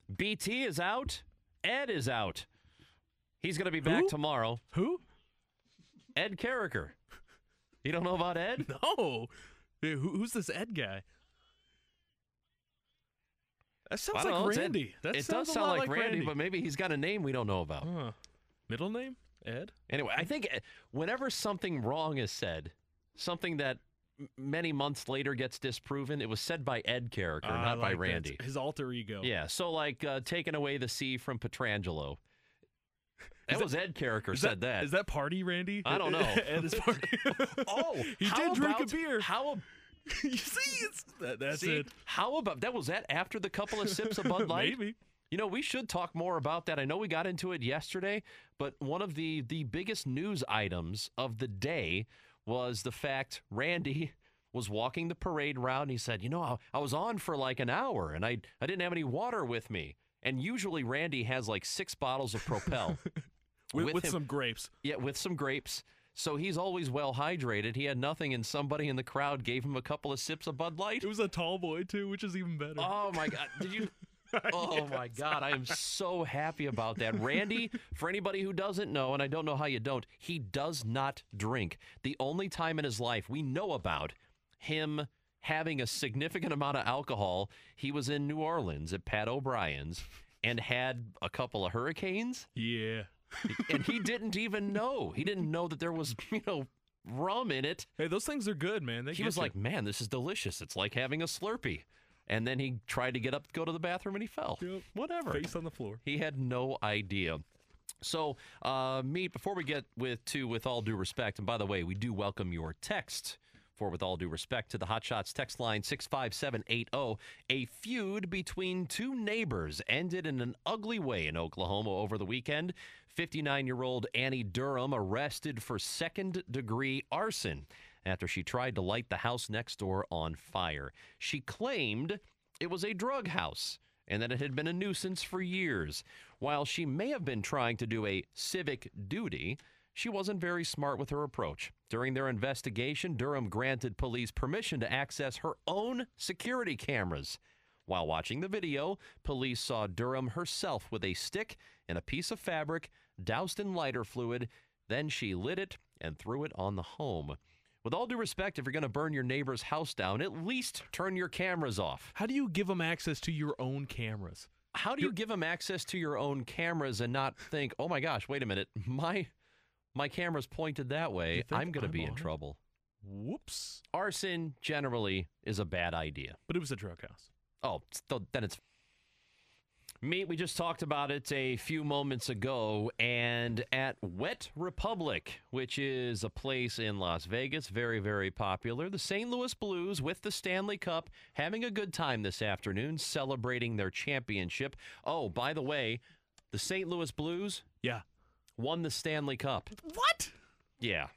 BT is out. Ed is out. He's going to be back tomorrow. Who? Ed Carricker. You don't know about Ed? No. Who's this Ed guy? That sounds like Randy. It does sound like Randy, but maybe he's got a name we don't know about. Middle name? Ed? Anyway, I think whenever something wrong is said, something that many months later gets disproven, it was said by Ed Carricker, not by Randy. That. His alter ego. Yeah, so like taking away the C from Petrangelo. That was Ed Carricker said that. Is that Party Randy? I don't know. Ed is Party. He did drink a beer. You see, that's it. How about that? Was that after the couple of sips of Bud Light? Maybe. You know, we should talk more about that. I know we got into it yesterday, but one of the biggest news items of the day was the fact Randy was walking the parade route, and he said, you know, I was on for like an hour, and I didn't have any water with me. And usually Randy has like 6 bottles of Propel. with some grapes. Yeah, with some grapes. So he's always well hydrated. He had nothing, and somebody in the crowd gave him a couple of sips of Bud Light. It was a tall boy, too, which is even better. Oh, my God. Did you... Oh, my God. I am so happy about that. Randy, for anybody who doesn't know, and I don't know how you don't, he does not drink. The only time in his life we know about him having a significant amount of alcohol, he was in New Orleans at Pat O'Brien's and had a couple of hurricanes. Yeah. And he didn't even know. He didn't know that there was, rum in it. Hey, those things are good, man. He was like, man, this is delicious. It's like having a Slurpee. And then he tried to get up to go to the bathroom, and he fell. Yep. Whatever. Face on the floor. He had no idea. So, Meat, before we get with all due respect, and by the way, we do welcome your text for with all due respect to the Hot Shots text line 65780. A feud between 2 neighbors ended in an ugly way in Oklahoma over the weekend. 59-year-old Annie Durham arrested for second-degree arson after she tried to light the house next door on fire. She claimed it was a drug house and that it had been a nuisance for years. While she may have been trying to do a civic duty, she wasn't very smart with her approach. During their investigation, Durham granted police permission to access her own security cameras. While watching the video, police saw Durham herself with a stick and a piece of fabric doused in lighter fluid. Then she lit it and threw it on the home. With all due respect, if you're going to burn your neighbor's house down, at least turn your cameras off. How do you give them access to your own cameras? How do you give them access to your own cameras and not think, oh my gosh, wait a minute, my camera's pointed that way, I'm going to be in trouble. Whoops. Arson generally is a bad idea. But it was a drug house. Oh, then it's... Meat, we just talked about it a few moments ago, and at Wet Republic, which is a place in Las Vegas, very, very popular, the St. Louis Blues with the Stanley Cup having a good time this afternoon, celebrating their championship. Oh, by the way, the St. Louis Blues won the Stanley Cup. What? Yeah.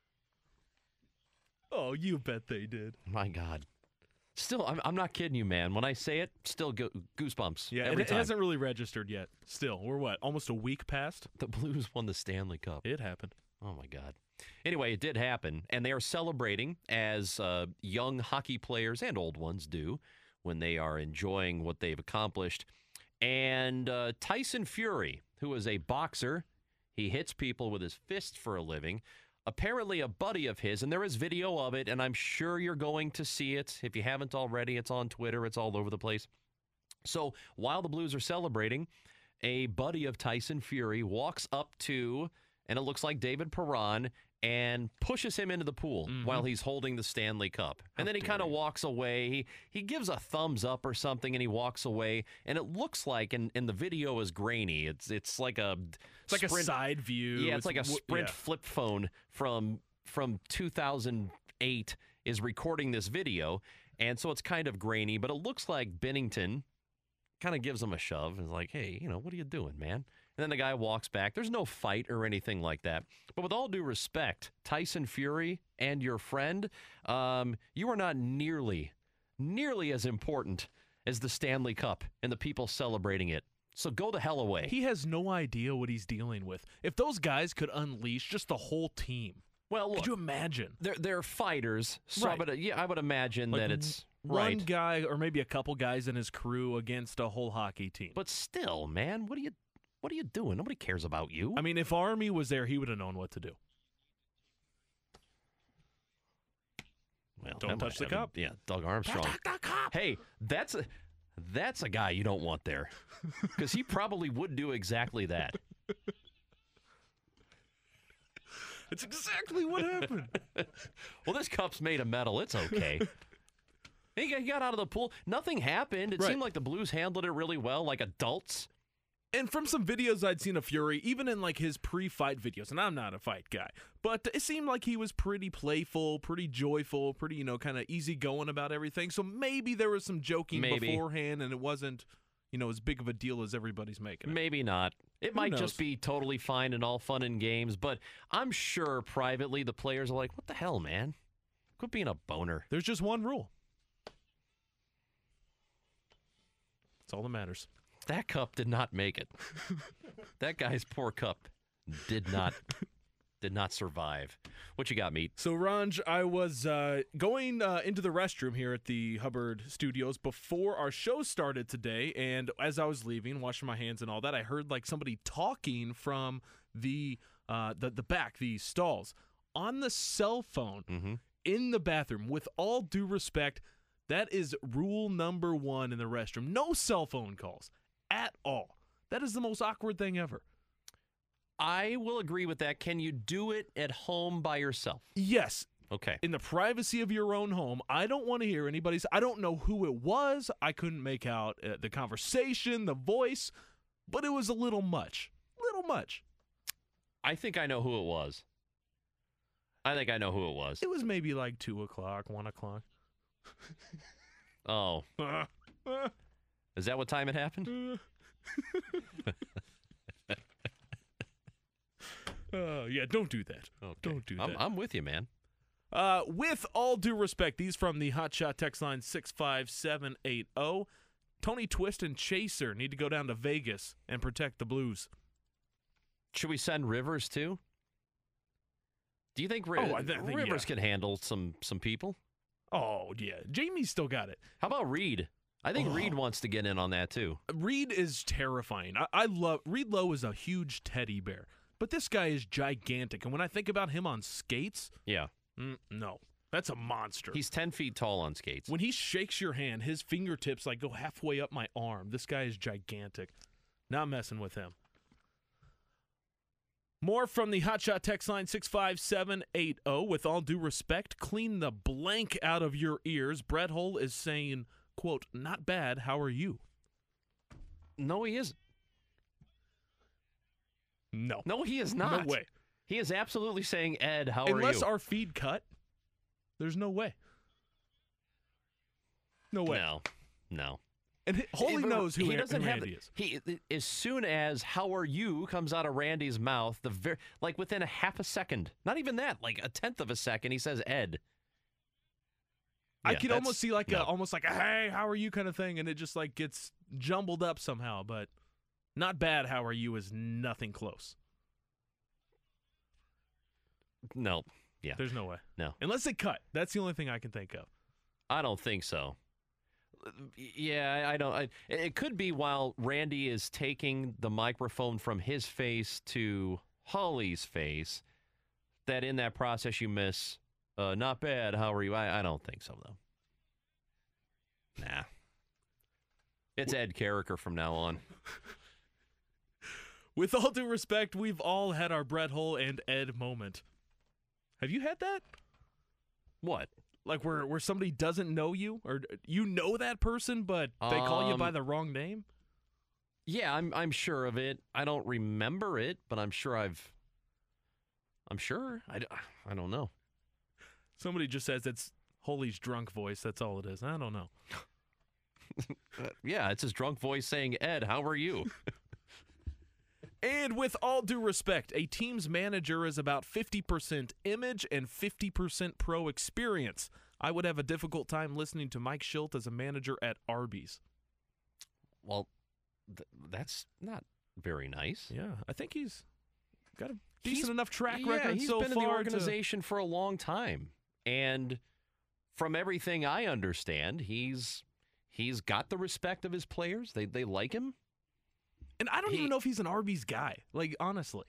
Oh, you bet they did. My God. Still, I'm not kidding you, man. When I say it, still goosebumps. Yeah, every time. It hasn't really registered yet. Still, we're what, almost a week past? The Blues won the Stanley Cup. It happened. Oh, my God. Anyway, it did happen, and they are celebrating as young hockey players and old ones do when they are enjoying what they've accomplished. And Tyson Fury, who is a boxer, he hits people with his fist for a living. Apparently a buddy of his, and there is video of it, and I'm sure you're going to see it. If you haven't already, it's on Twitter. It's all over the place. So while the Blues are celebrating, a buddy of Tyson Fury walks up to, and it looks like David Perron, and pushes him into the pool while he's holding the Stanley Cup. And then he kind of walks away. He gives a thumbs up or something, and he walks away. And it looks like, and the video is grainy. It's like a It's like a side view. Yeah, it's like a Sprint flip phone from 2008 is recording this video. And so it's kind of grainy, but it looks like Bennington kind of gives him a shove and is like, hey, what are you doing, man? And then the guy walks back. There's no fight or anything like that. But with all due respect, Tyson Fury and your friend, you are not nearly as important as the Stanley Cup and the people celebrating it. So go the hell away. He has no idea what he's dealing with. If those guys could unleash just the whole team, well, look, could you imagine? They're fighters, so right. I would imagine that it's... one guy or maybe a couple guys in his crew against a whole hockey team. But still, man, what are you doing? Nobody cares about you. I mean, if Army was there, he would have known what to do. Well, don't touch the cup. Yeah, Doug Armstrong. Don't touch the cup. Hey, that's a guy you don't want there, because he probably would do exactly that. It's exactly what happened. Well, this cup's made of metal. It's okay. He got out of the pool. Nothing happened. It seemed like the Blues handled it really well, like adults. And from some videos I'd seen of Fury, even in like his pre-fight videos, and I'm not a fight guy, but it seemed like he was pretty playful, pretty joyful, pretty, kind of easygoing about everything. So maybe there was some joking beforehand, and it wasn't, as big of a deal as everybody's making it. Maybe not. It might just be totally fine and all fun and games, but I'm sure privately the players are like, what the hell, man? Quit being a boner. There's just one rule. That's all that matters. That cup did not make it. That guy's poor cup did not survive. What you got, Meat? So, Ranj, I was going into the restroom here at the Hubbard Studios before our show started today, and as I was leaving, washing my hands and all that, I heard like somebody talking from the back, the stalls, on the cell phone in the bathroom. With all due respect, that is rule number 1 in the restroom. No cell phone calls. At all. That is the most awkward thing ever. I will agree with that. Can you do it at home by yourself? Yes. Okay. In the privacy of your own home. I don't want to hear anybody's. I don't know who it was. I couldn't make out the conversation, the voice, but it was a little much. Little much. I think I know who it was. It was maybe like 2 o'clock, 1 o'clock. Oh. Is that what time it happened? Yeah, don't do that. Okay. Don't do that. I'm with you, man. With all due respect, these from the Hotshot text line 65780. Tony Twist and Chaser need to go down to Vegas and protect the Blues. Should we send Rivers too? Do you think Rivers can handle some people? Oh, yeah. Jamie's still got it. How about Reed? I think Reed wants to get in on that, too. Reed is terrifying. I love Reed Lowe is a huge teddy bear, but this guy is gigantic. And when I think about him on skates, no, that's a monster. He's 10 feet tall on skates. When he shakes your hand, his fingertips like go halfway up my arm. This guy is gigantic. Not messing with him. More from the Hotshot text line 65780. With all due respect, clean the blank out of your ears. Brett Hull is saying, quote, not bad, how are you? No, he isn't. No, he is not. No way. He is absolutely saying, Ed, how are you? Unless our feed cut, there's no way. No way. No. And Holy knows who Randy is. As soon as "How are you" comes out of Randy's mouth, within a half a second, not even that, like a tenth of a second, he says Ed. I could almost see almost like a "Hey, how are you" kind of thing, and it just like gets jumbled up somehow. But not bad. How are you is nothing close. No. Yeah. There's no way. No. Unless it cut. That's the only thing I can think of. I don't think so. Yeah, I don't. It could be while Randy is taking the microphone from his face to Holly's face, that in that process you miss, not bad, how are you? I don't think so, though. Nah. It's Ed Carricker from now on. With all due respect, we've all had our Brett Hull and Ed moment. Have you had that? What? Like where somebody doesn't know you, or you know that person, but they call you by the wrong name? Yeah, I'm sure of it. I don't remember it, but I'm sure I'm sure. I don't know. Somebody just says it's Holy's drunk voice. That's all it is. I don't know. Yeah, it's his drunk voice saying, Ed, how are you? And with all due respect, a team's manager is about 50% image and 50% pro experience. I would have a difficult time listening to Mike Schilt as a manager at Arby's. Well, that's not very nice. Yeah, I think he's got a decent enough track record he's so far. He's been in the organization for a long time. And from everything I understand, he's got the respect of his players. They like him. And I don't even know if he's an Arby's guy. Like, honestly.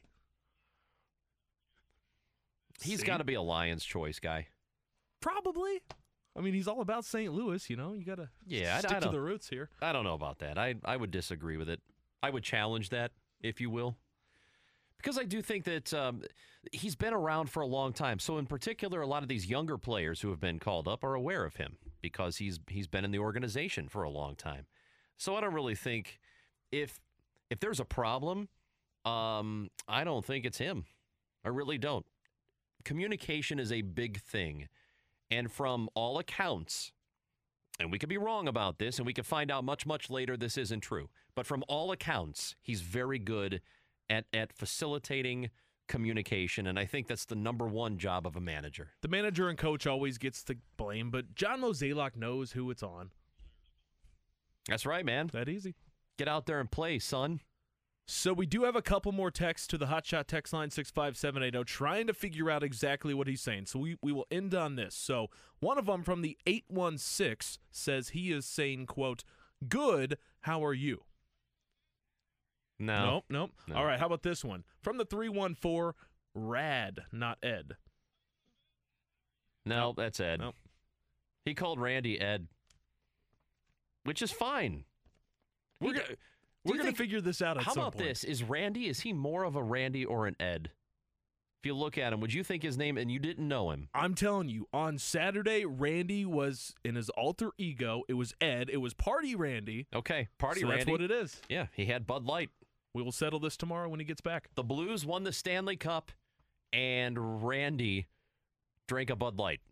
He's got to be a Lions choice guy. Probably. I mean, he's all about St. Louis, you know. You got to stick to the roots here. I don't know about that. I would disagree with it. I would challenge that, if you will. Because I do think that he's been around for a long time. So, in particular, a lot of these younger players who have been called up are aware of him because he's been in the organization for a long time. So, I don't really think if there's a problem, I don't think it's him. I really don't. Communication is a big thing. And from all accounts, and we could be wrong about this, and we could find out much, much later this isn't true. But from all accounts, he's very good at facilitating communication, and I think that's the number one job of a manager. The manager and coach always gets the blame, but John Mozeliak knows who it's on. That's right, man. That easy. Get out there and play, son. So we do have a couple more texts to the Hotshot text line 65780 trying to figure out exactly what he's saying. So we will end on this. So one of them from the 816 says he is saying, quote, "Good, how are you?" No. Nope. All right, how about this one? From the 314, Rad, not Ed. No, that's Ed. Nope. He called Randy Ed, which is fine. We're going to figure this out at some point. How about this? Is he more of a Randy or an Ed? If you look at him, would you think his name, and you didn't know him? I'm telling you, on Saturday, Randy was in his alter ego. It was Ed. It was Party Randy. Okay, Party so Randy. That's what it is. Yeah, he had Bud Light. We will settle this tomorrow when he gets back. The Blues won the Stanley Cup, and Randy drank a Bud Light.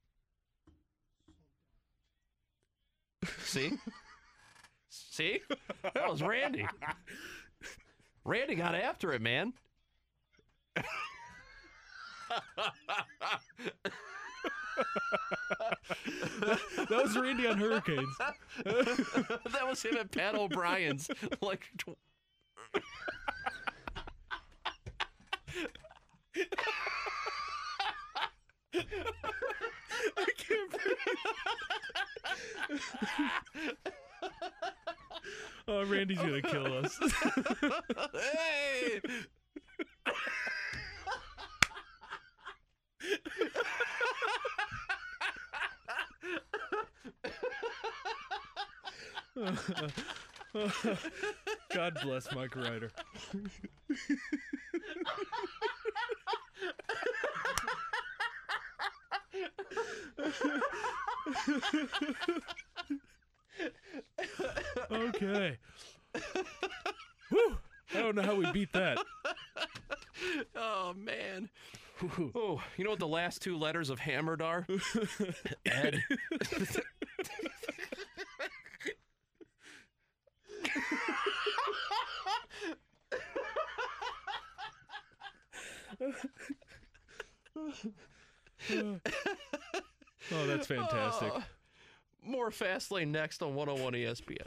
See? See? That was Randy. Randy got after it, man. That was Randy on Hurricanes. That was him at Pat O'Brien's. Like, I can't breathe. Oh, Randy's going to kill us. Hey! God bless Mike Ryder. Okay. Whew. I don't know how we beat that. Oh, man. Oh, you know what the last two letters of Hammered are? Ed. Oh, that's fantastic. More Fastlane next on 101 ESPN.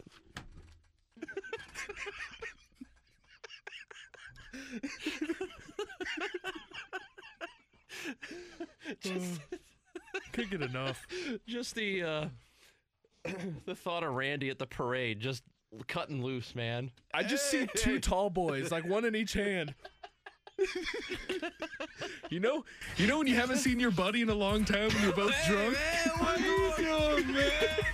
Can't get enough. Just the thought of Randy at the parade, just cutting loose, man. I just see two tall boys, like one in each hand. You know when you haven't seen your buddy in a long time and you're both drunk? Man, what are you doing, man?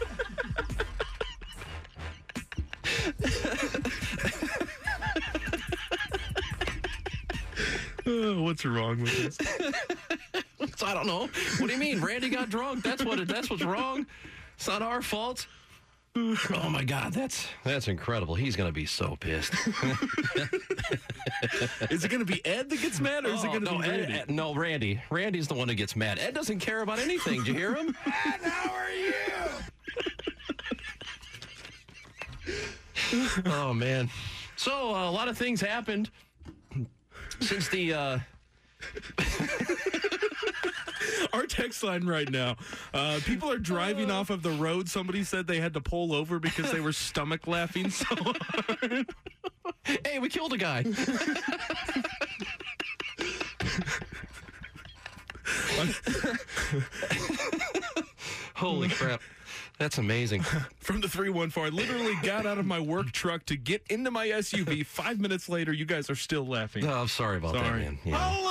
Oh, what's wrong with this? I don't know. What do you mean? Randy got drunk. That's what's wrong. It's not our fault. Oh my God, that's incredible. He's gonna be so pissed. Is it gonna be Ed that gets mad, or is it gonna be Randy? Ed, no, Randy. Randy's the one that gets mad. Ed doesn't care about anything. Did you hear him? Ed, how are you? Oh man. So a lot of things happened since the. Our text line right now, people are driving off of the road. Somebody said they had to pull over because they were stomach laughing so hard. Hey, we killed a guy. Holy crap. That's amazing. From the 314, I literally got out of my work truck to get into my SUV. 5 minutes later, you guys are still laughing. Oh, I'm sorry about that, man. Yeah.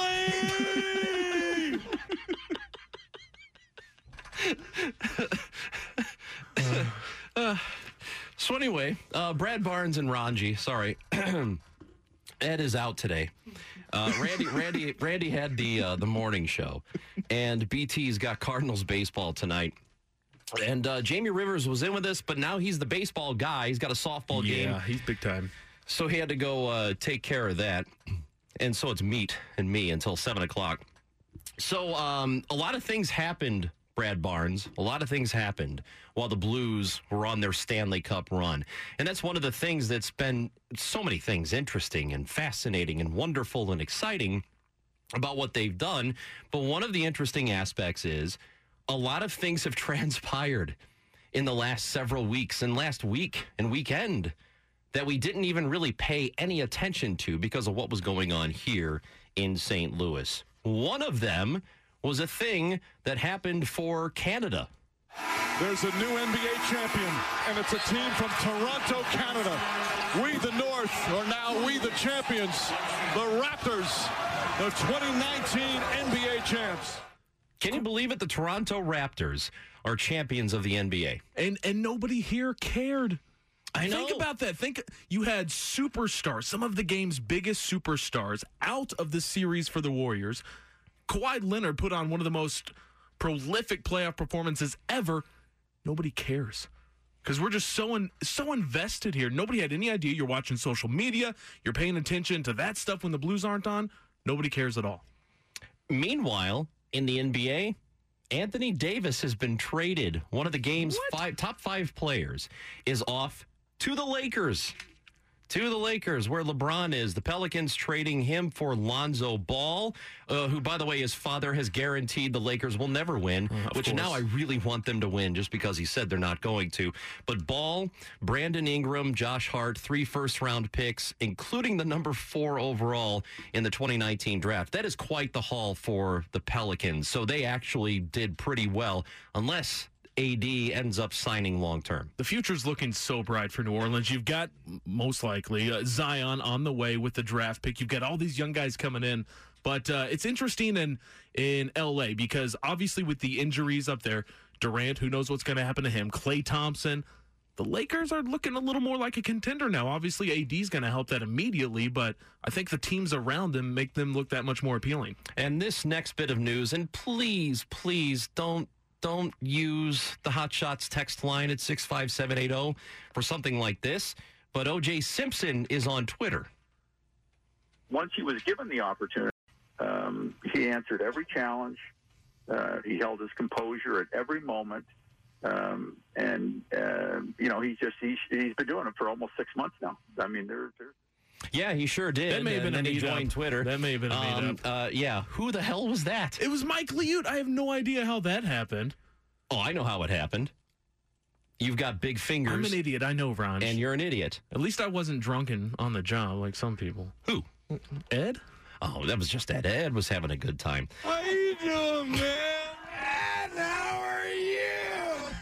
So anyway, Brad Barnes and Ranji, sorry. Ed is out today. Randy had the morning show, and BT's got Cardinals baseball tonight. And Jamie Rivers was in with us, but now he's the baseball guy. He's got a softball game. Yeah, he's big time. So he had to go take care of that. And so it's Meat and me until 7 o'clock. So a lot of things happened, Brad Barnes. A lot of things happened while the Blues were on their Stanley Cup run. And that's one of the things that's been so many things interesting and fascinating and wonderful and exciting about what they've done. But one of the interesting aspects is a lot of things have transpired in the last several weeks and last week and weekend that we didn't even really pay any attention to because of what was going on here in St. Louis. One of them was a thing that happened for Canada. There's a new NBA champion, and it's a team from Toronto, Canada. We, the North, are now we, the champions, the Raptors, the 2019 NBA champs. Can you believe it? The Toronto Raptors are champions of the NBA. And nobody here cared. I know. Think about that. Think you had superstars, some of the game's biggest superstars, out of the series for the Warriors. Kawhi Leonard put on one of the most prolific playoff performances ever. Nobody cares because we're just so invested here. Nobody had any idea. You're watching social media. You're paying attention to that stuff when the Blues aren't on. Nobody cares at all. Meanwhile, in the NBA, Anthony Davis has been traded. One of the game's top five players is off to the Lakers. To the Lakers, where LeBron is. The Pelicans trading him for Lonzo Ball, who, by the way, his father has guaranteed the Lakers will never win, which now I really want them to win just because he said they're not going to. But Ball, Brandon Ingram, Josh Hart, 3 first-round picks, including the number 4 overall in the 2019 draft. That is quite the haul for the Pelicans. So they actually did pretty well, unless AD ends up signing long-term. The future's looking so bright for New Orleans. You've got, most likely, Zion on the way with the draft pick. You've got all these young guys coming in. But it's interesting in L.A. because, obviously, with the injuries up there, Durant, who knows what's going to happen to him, Klay Thompson, the Lakers are looking a little more like a contender now. Obviously, AD's going to help that immediately, but I think the teams around them make them look that much more appealing. And this next bit of news, and please don't use the Hot Shots text line at 65780 for something like this. But O.J. Simpson is on Twitter. Once he was given the opportunity, he answered every challenge. He held his composure at every moment. He's been doing it for almost 6 months now. I mean, there's Yeah, he sure did. That may have been and a then he meetup. joined Twitter. That may have been a meetup. Yeah, who the hell was that? It was Mike Liute. I have no idea how that happened. Oh, I know how it happened. You've got big fingers. I'm an idiot. I know, Ron. And you're an idiot. At least I wasn't drunken on the job like some people. Who? Ed? Oh, that was just Ed. Ed was having a good time. How you doing, man? Ed, how are you?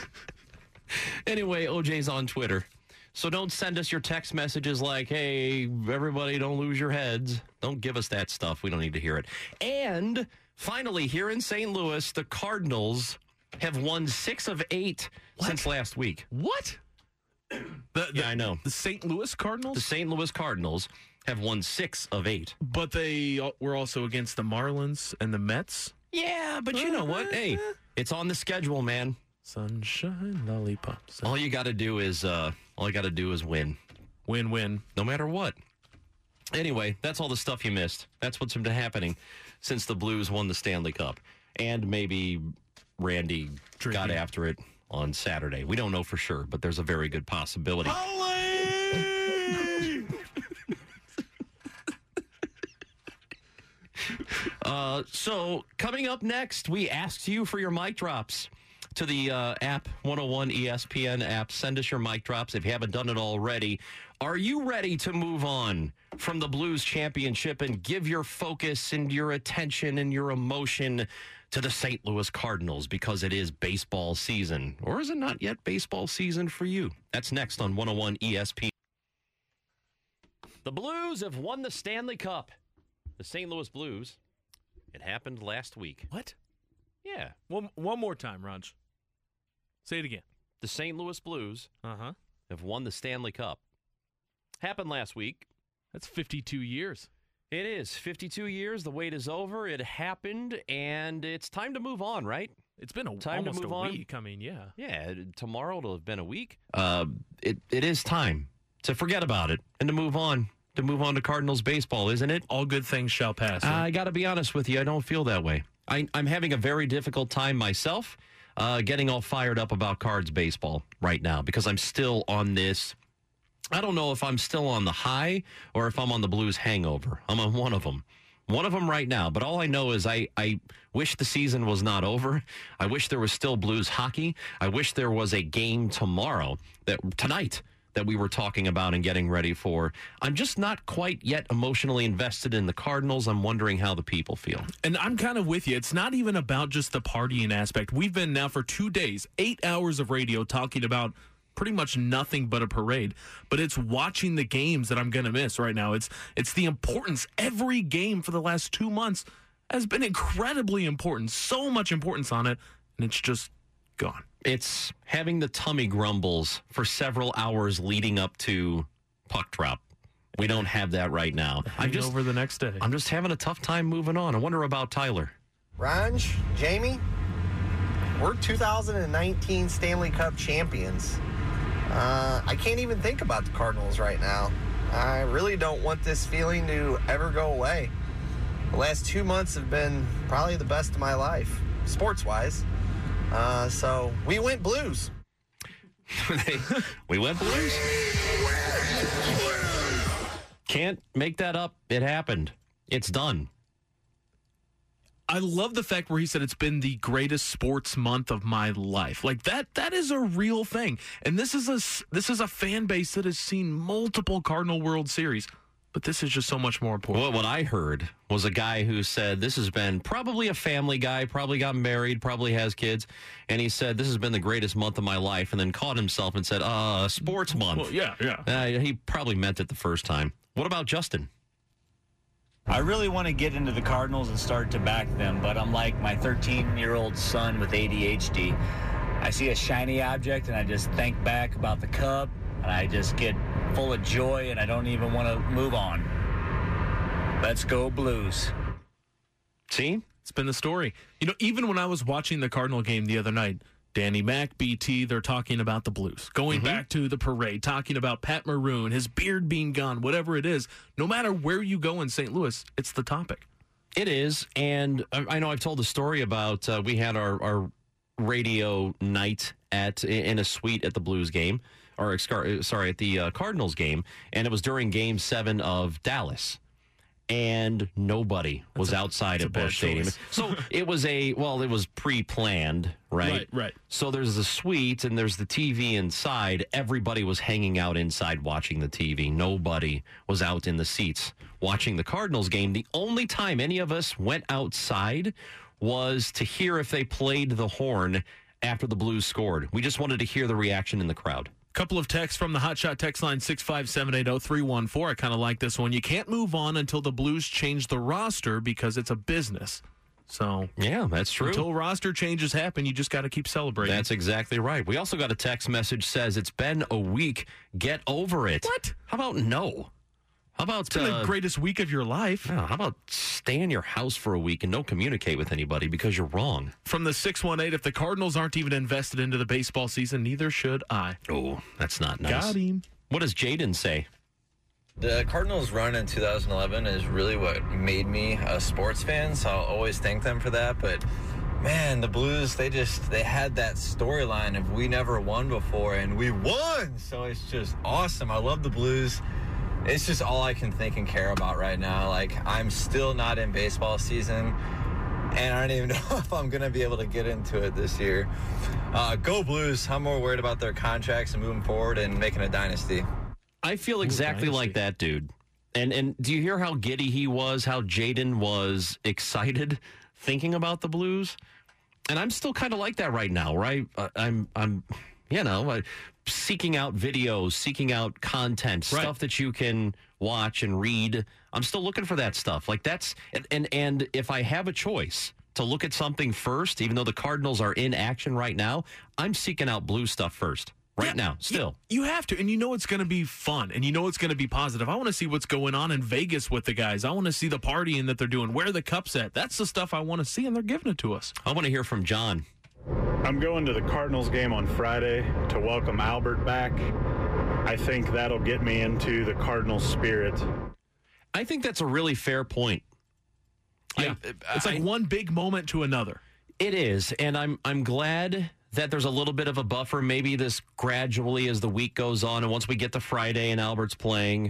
Anyway, OJ's on Twitter. So don't send us your text messages like, hey, everybody, don't lose your heads. Don't give us that stuff. We don't need to hear it. And finally, here in St. Louis, the Cardinals have won 6 of 8 since last week. What? Yeah, I know. The St. Louis Cardinals? The St. Louis Cardinals have won 6 of 8. But they were also against the Marlins and the Mets? Yeah, but you know what? Hey, it's on the schedule, man. Sunshine, lollipops. All you got to do is win. Win-win. No matter what. Anyway, that's all the stuff you missed. That's what's been happening since the Blues won the Stanley Cup. And maybe Randy got after it on Saturday. We don't know for sure, but there's a very good possibility. So coming up next, we asked you for your mic drops to the app, 101 ESPN app. Send us your mic drops if you haven't done it already. Are you ready to move on from the Blues championship and give your focus and your attention and your emotion to the St. Louis Cardinals because it is baseball season. Or is it not yet baseball season for you? That's next on 101 ESPN. The Blues have won the Stanley Cup. The St. Louis Blues. It happened last week. What? Yeah. One more time, Raj. Say it again. The St. Louis Blues have won the Stanley Cup. Happened last week. That's 52 years. It is. 52 years. The wait is over. It happened, and it's time to move on, right? It's been almost move a on. week. I mean, yeah. Yeah, tomorrow it'll have been a week. It is time to forget about it and to move on. To move on to Cardinals baseball, isn't it? All good things shall pass. Right? I got to be honest with you. I don't feel that way. I'm having a very difficult time myself getting all fired up about Cards baseball right now because I'm still on this. I don't know if I'm still on the high or if I'm on the Blues hangover. I'm on one of them. One of them right now. But all I know is I wish the season was not over. I wish there was still Blues hockey. I wish there was a game tonight that we were talking about and getting ready for. I'm just not quite yet emotionally invested in the Cardinals. I'm wondering how the people feel. And I'm kind of with you. It's not even about just the partying aspect. We've been now for 2 days, 8 hours of radio talking about pretty much nothing but a parade. But it's watching the games that I'm going to miss right now. It's the importance. Every game for the last 2 months has been incredibly important. So much importance on it, and it's just gone. It's having the tummy grumbles for several hours leading up to puck drop. We don't have that right now. Over the next day. I'm just having a tough time moving on. I wonder about Tyler. Ranj, Jamie, we're 2019 Stanley Cup champions. I can't even think about the Cardinals right now. I really don't want this feeling to ever go away. The last 2 months have been probably the best of my life, sports-wise. So we went Blues. We went Blues? Can't make that up. It happened. It's done. I love the fact where he said it's been the greatest sports month of my life. Like that is a real thing. And this is a fan base that has seen multiple Cardinal World Series. But this is just so much more important. Well, what I heard was a guy who said this has been probably a family guy, probably got married, probably has kids. And he said, this has been the greatest month of my life. And then caught himself and said, sports month. Well, yeah. He probably meant it the first time. What about Justin? I really want to get into the Cardinals and start to back them, but I'm like my 13-year-old son with ADHD. I see a shiny object, and I just think back about the Cup, and I just get full of joy, and I don't even want to move on. Let's go Blues. See? It's been the story. You know, even when I was watching the Cardinal game the other night, Danny Mac, BT, they're talking about the Blues. Going back to the parade, talking about Pat Maroon, his beard being gone, whatever it is. No matter where you go in St. Louis, it's the topic. It is, and I know I've told the story about we had our radio night in a suite at the Blues game, or at the Cardinals game, and it was during Game 7 of Dallas. And nobody was outside of Busch Stadium. So it was pre-planned, right? Right. So there's the suite and there's the TV inside. Everybody was hanging out inside watching the TV. Nobody was out in the seats watching the Cardinals game. The only time any of us went outside was to hear if they played the horn after the Blues scored. We just wanted to hear the reaction in the crowd. Couple of texts from the Hotshot text line 65780-314. I kind of like this one. You can't move on until the Blues change the roster because it's a business. So yeah, that's true. Until roster changes happen, you just got to keep celebrating. That's exactly right. We also got a text message says it's been a week. Get over it. What? How about no? How about it's been the greatest week of your life? Yeah, how about stay in your house for a week and don't communicate with anybody because you're wrong? From the 618, if the Cardinals aren't even invested into the baseball season, neither should I. Oh, that's not nice. Got him. What does Jaden say? The Cardinals' run in 2011 is really what made me a sports fan, so I'll always thank them for that. But, man, the Blues, they had that storyline of we never won before, and we won! So it's just awesome. I love the Blues. It's just all I can think and care about right now. Like, I'm still not in baseball season, and I don't even know if I'm going to be able to get into it this year. Go Blues. I'm more worried about their contracts and moving forward and making a dynasty. I feel exactly like that, dude. And do you hear how giddy he was, how Jaden was excited thinking about the Blues. And I'm still kind of like that right now, where I'm seeking out videos, seeking out content, stuff that you can watch and read. I'm still looking for that stuff. Like that's and if I have a choice to look at something first, even though the Cardinals are in action right now, I'm seeking out Blue stuff first. Now, still. You have to, and you know it's going to be fun, and you know it's going to be positive. I want to see what's going on in Vegas with the guys. I want to see the partying that they're doing, where the cup's at. That's the stuff I want to see, and they're giving it to us. I want to hear from John. I'm going to the Cardinals game on Friday to welcome Albert back. I think that'll get me into the Cardinals spirit. I think that's a really fair point. Yeah, it's like one big moment to another. It is, and I'm glad that there's a little bit of a buffer, maybe this gradually as the week goes on, and once we get to Friday and Albert's playing,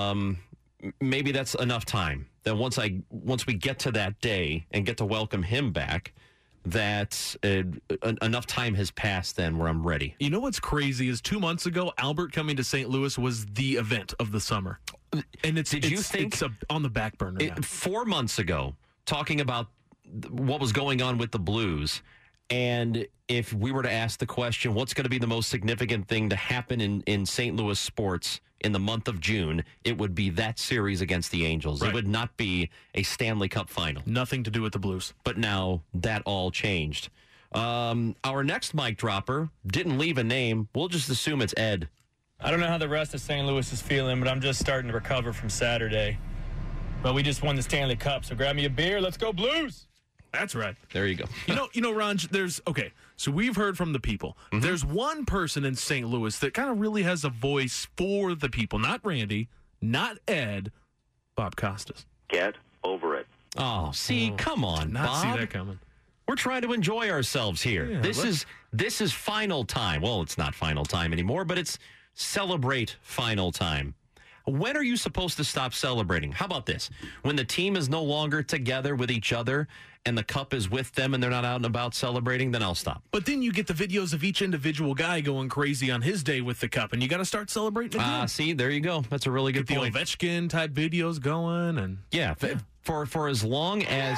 maybe that's enough time. That once we get to that day and get to welcome him back, that enough time has passed then where I'm ready. You know what's crazy is 2 months ago, Albert coming to St. Louis was the event of the summer. And it's on the back burner now. 4 months ago, talking about what was going on with the Blues, and if we were to ask the question, what's going to be the most significant thing to happen in St. Louis sports in the month of June, it would be that series against the Angels. Right. It would not be a Stanley Cup final. Nothing to do with the Blues. But now that all changed. Our next mic dropper didn't leave a name. We'll just assume it's Ed. I don't know how the rest of St. Louis is feeling, but I'm just starting to recover from Saturday. But we just won the Stanley Cup, so grab me a beer. Let's go Blues! That's right. There you go. you know, Ranj, so we've heard from the people. Mm-hmm. There's one person in St. Louis that kind of really has a voice for the people. Not Randy, not Ed, Bob Costas. Get over it. Oh, come on, not Bob. See that coming. We're trying to enjoy ourselves here. Yeah, this is final time. Well, it's not final time anymore, but it's celebrate final time. When are you supposed to stop celebrating? How about this? When the team is no longer together with each other and the cup is with them and they're not out and about celebrating, then I'll stop. But then you get the videos of each individual guy going crazy on his day with the cup, and you got to start celebrating again. See, there you go. That's a really good point. The Ovechkin type videos going, and for as long as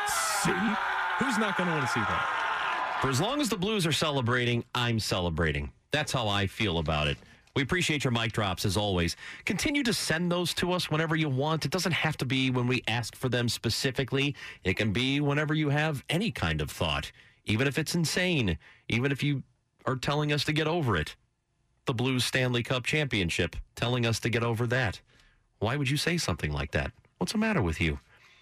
who's not going to want to see that? For as long as the Blues are celebrating, I'm celebrating. That's how I feel about it. We appreciate your mic drops, as always. Continue to send those to us whenever you want. It doesn't have to be when we ask for them specifically. It can be whenever you have any kind of thought, even if it's insane, even if you are telling us to get over it. The Blues Stanley Cup Championship, telling us to get over that. Why would you say something like that? What's the matter with you?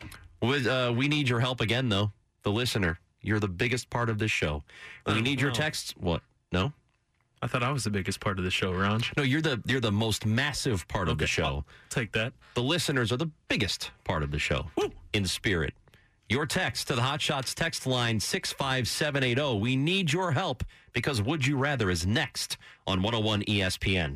We need your help again, though. The listener, you're the biggest part of this show. We need your texts. What? No? I thought I was the biggest part of the show, Ranj. No, you're the most massive part of the show. I'll take that. The listeners are the biggest part of the show. Woo. In spirit. Your text to the Hot Shots text line 65780. We need your help because Would You Rather is next on 101 ESPN.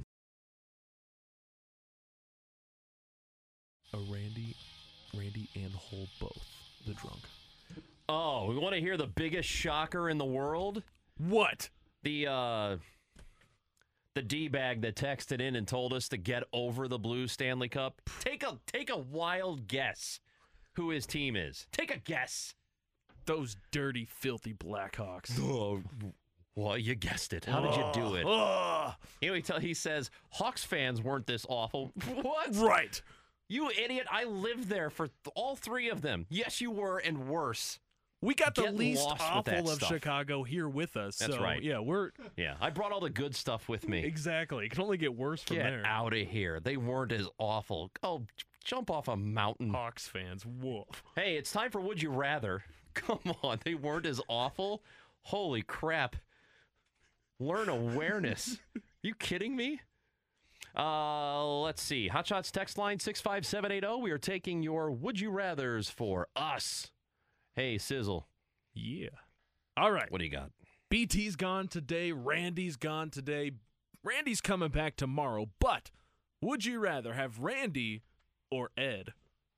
Randy and Hole both. The drunk. Oh, we want to hear the biggest shocker in the world? What? The D-bag that texted in and told us to get over the Blues Stanley Cup. Take a wild guess who his team is. Take a guess. Those dirty, filthy Blackhawks. Oh, well, you guessed it. How did you do it? You know, he says, Hawks fans weren't this awful. What? Right. You idiot. I lived there for all three of them. Yes, you were, and worse. We got the least awful of Chicago here with us. That's so, right. Yeah, I brought all the good stuff with me. Exactly. It can only get worse from there. Get out of here. They weren't as awful. Oh, jump off a mountain. Hawks fans, woof. Hey, it's time for Would You Rather. Come on, they weren't as awful? Holy crap. Learn awareness. You kidding me? Let's see. Hot Shots text line 65780. We are taking your Would You Rathers for us. Hey, Sizzle. Yeah. All right. What do you got? BT's gone today. Randy's gone today. Randy's coming back tomorrow. But would you rather have Randy or Ed?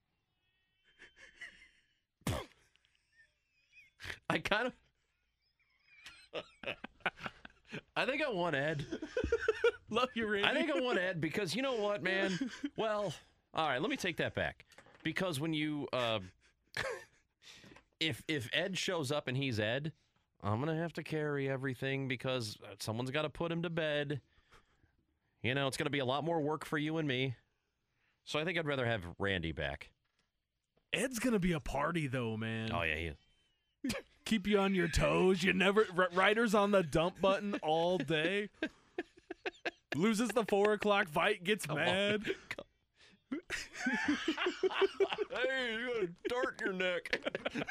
I kind of... I think I want Ed. Love you, Randy. I think I want Ed because you know what, man? Well, all right, let me take that back. Because when you... if Ed shows up and he's Ed, I'm going to have to carry everything because someone's got to put him to bed. You know, it's going to be a lot more work for you and me. So I think I'd rather have Randy back. Ed's going to be a party, though, man. Oh, yeah, he is. Keep you on your toes. You never Ryder's on the dump button all day. Loses the 4 o'clock fight, gets mad. Hey, you got a dart in your neck.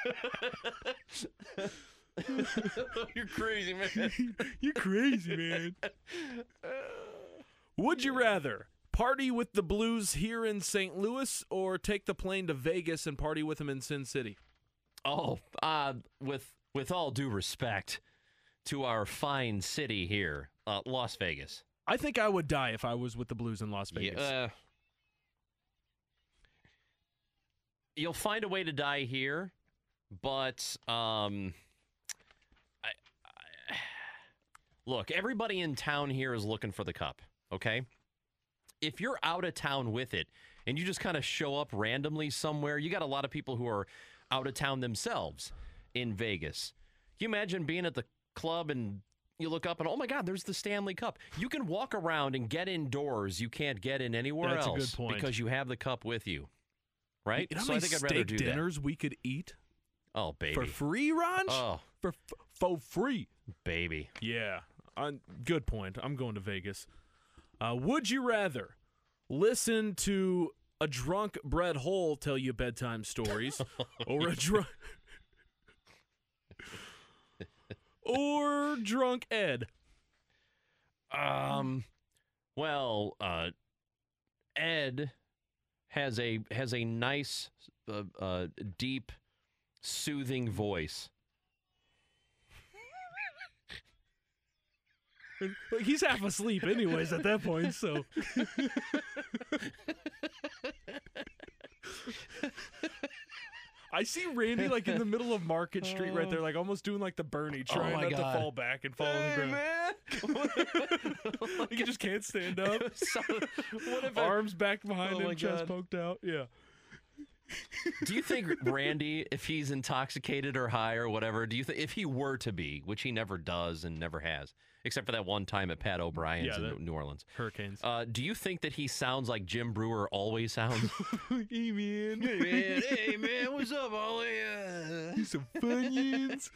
You're crazy, man. You're crazy, man. Would you rather party with the Blues here in St. Louis or take the plane to Vegas and party with them in Sin City? Oh, with all due respect to our fine city here, Las Vegas. I think I would die if I was with the Blues in Las Vegas. Yeah, you'll find a way to die here, but look, everybody in town here is looking for the cup, okay? If you're out of town with it and you just kind of show up randomly somewhere, you got a lot of people who are out of town themselves in Vegas. Can you imagine being at the club and you look up and, oh, my God, there's the Stanley Cup. You can walk around and get indoors. You can't get in anywhere That's else a good point. because you have the cup with you, right? You know So how I many think I'd rather steak do dinners we could eat that. Oh, baby. for free, Ron? Oh, For free. baby. Yeah. Good point. I'm going to Vegas. Would you rather listen to a drunk Brett Hull tell you bedtime stories or a drunk Ed? Well, Ed has a nice, deep, soothing voice. Like, he's half asleep anyways at that point, so. I see Randy like in the middle of Market Street right there, like almost doing like the Bernie, trying my not God. to fall back and fall on the ground. Man. He just can't stand up. What if Arms back behind Oh my him, chest God. poked out. Yeah. Do you think Randy, if he's intoxicated or high or whatever, do you think if he were to be, which he never does and never has, except for that one time at Pat O'Brien's in New Orleans, Hurricanes. do you think that he sounds like Jim Brewer always sounds? Hey, man. Hey man, what's up, Ollie? Some Funyuns.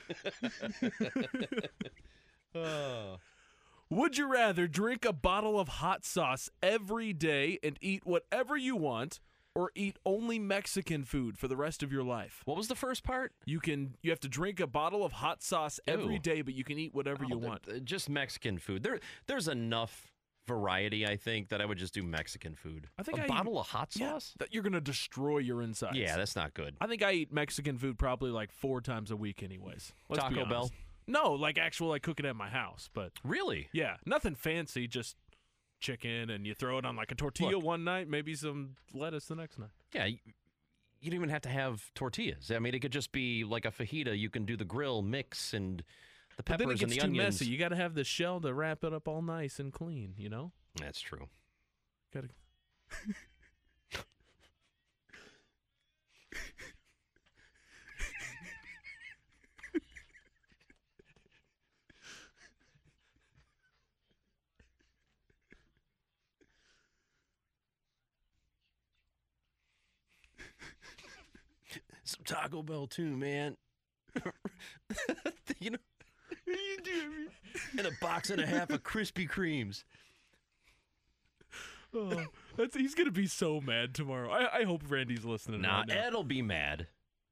Oh. Would you rather drink a bottle of hot sauce every day and eat whatever you want, or eat only Mexican food for the rest of your life? What was the first part? You have to drink a bottle of hot sauce every Ew. day, but you can eat whatever you want. Just Mexican food. There's enough variety, I think, that I would just do Mexican food. I think a bottle of hot sauce? That you're gonna destroy your insides. Yeah, that's not good. I think I eat Mexican food probably like 4 times a week, anyways. Let's be Taco Bell? honest. No, like actual like cooking at my house, but Really? yeah, nothing fancy, just chicken, and you throw it on like a tortilla Look. one night, maybe some lettuce the next night. Yeah, you don't even have to have tortillas. I mean, it could just be like a fajita. You can do the grill mix and the But peppers then it and gets the too onions. messy. You got to have the shell to wrap it up all nice and clean, you know? That's true. Got to Some Taco Bell too, man. You know, and a box and a half of Krispy Kremes. Oh, he's gonna be so mad tomorrow. I hope Randy's listening. Nah, right now. Ed'll be mad.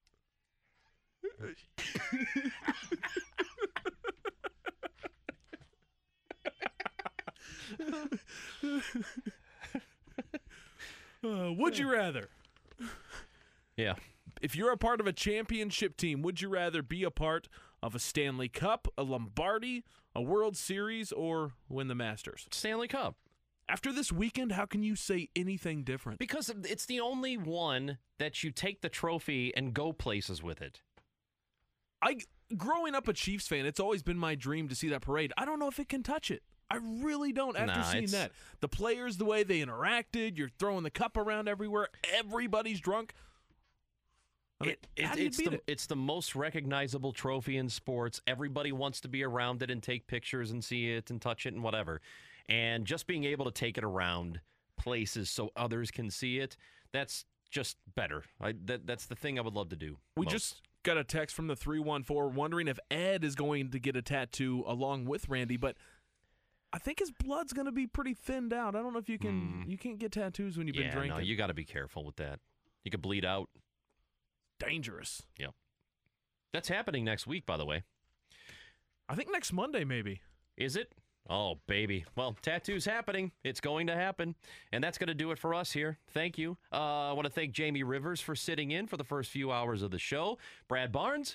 Would you rather? Yeah. If you're a part of a championship team, would you rather be a part of a Stanley Cup, a Lombardi, a World Series, or win the Masters? Stanley Cup. After this weekend, how can you say anything different? Because it's the only one that you take the trophy and go places with it. Growing up a Chiefs fan, it's always been my dream to see that parade. I don't know if it can touch it. I really don't after seeing that. The players, the way they interacted, you're throwing the cup around everywhere, everybody's drunk. I mean, how do you beat it? It's the most recognizable trophy in sports. Everybody wants to be around it and take pictures and see it and touch it and whatever. And just being able to take it around places so others can see it, that's just better. That's the thing I would love to do. We just got a text from the 314 wondering if Ed is going to get a tattoo along with Randy, but I think his blood's going to be pretty thinned out. I don't know if you can you can't get tattoos when you've been drinking. No, you got to be careful with that. You could bleed out. Dangerous. Yep. That's happening next week, by the way. I think next Monday, maybe. Is it? Oh, baby. Well, tattoo's happening. It's going to happen. And that's going to do it for us here. Thank you. I want to thank Jamie Rivers for sitting in for the first few hours of the show. Brad Barnes.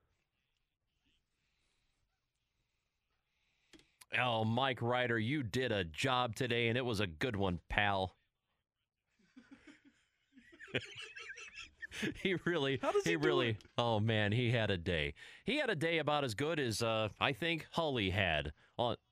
Oh, Mike Ryder, you did a job today, and it was a good one, pal. He really, oh man, he had a day. He had a day about as good as I think Hully had on